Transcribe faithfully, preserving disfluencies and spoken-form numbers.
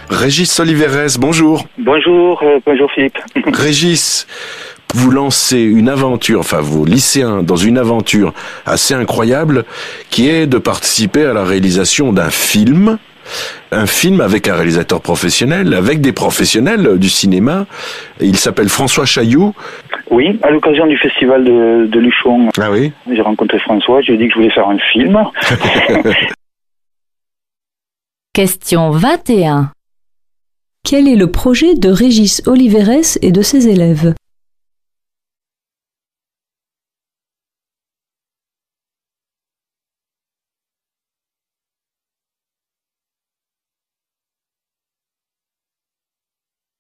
Régis Oliveres, bonjour. Bonjour, euh, bonjour Philippe. Régis, vous lancez une aventure, enfin vos lycéens, dans une aventure assez incroyable, qui est de participer à la réalisation d'un film, un film avec un réalisateur professionnel, avec des professionnels du cinéma. Il s'appelle François Chailloux. Oui, à l'occasion du festival de, de Luchon, ah oui. J'ai rencontré François, je lui ai dit que je voulais faire un film. Question vingt et un. Quel est le projet de Régis Oliveres et de ses élèves ?